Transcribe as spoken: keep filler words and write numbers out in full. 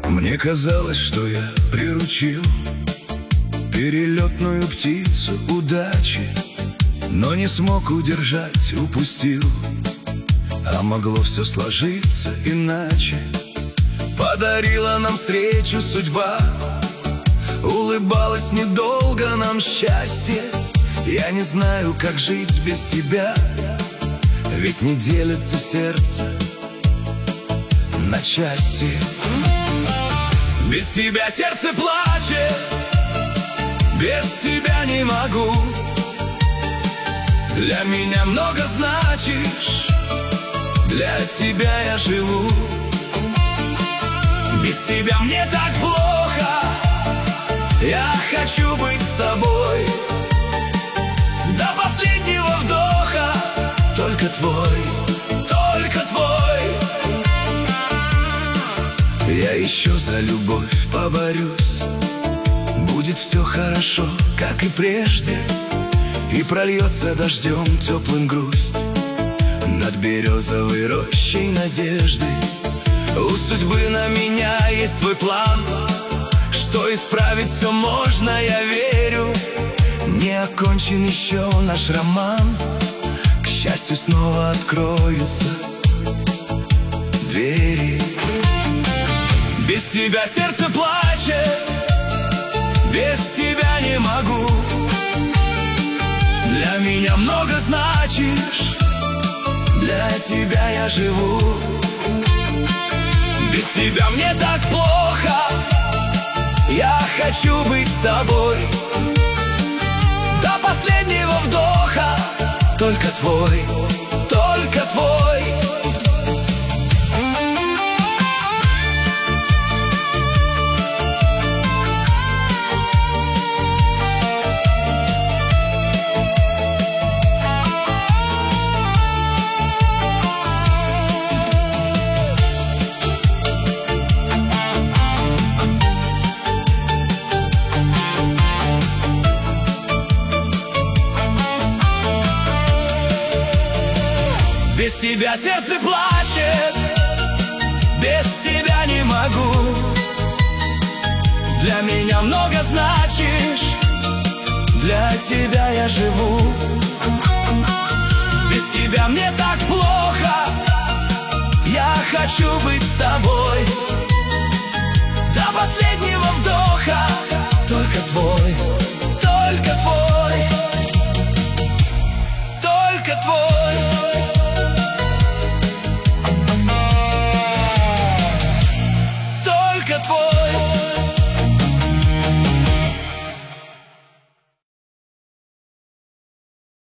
Мне казалось, что я приручил перелетную птицу удачи, но не смог удержать, упустил. А могло все сложиться иначе. Подарила нам встречу судьба, улыбалась недолго нам счастье. Я не знаю, как жить без тебя, ведь не делится сердце на части. Без тебя сердце плачет, без тебя не могу. Для меня много значишь, для тебя я живу. Без тебя мне так плохо, я хочу быть с тобой. До последнего вдоха только твой, только твой. Я еще за любовь поборюсь. Будет все хорошо, как и прежде, и прольется дождем теплым грусть над березовой рощей надежды. У судьбы на меня есть свой план, что исправить все можно, я верю. Не окончен еще наш роман, к счастью снова откроются двери. Без тебя сердце плачет, без тебя не могу. Для меня много значишь, для тебя я живу. Без тебя мне так плохо, я хочу быть с тобой. До последнего вдоха только твой, только твой. Без тебя сердце плачет, без тебя не могу. Для меня много значишь, для тебя я живу. Без тебя мне так плохо, я хочу быть с тобой.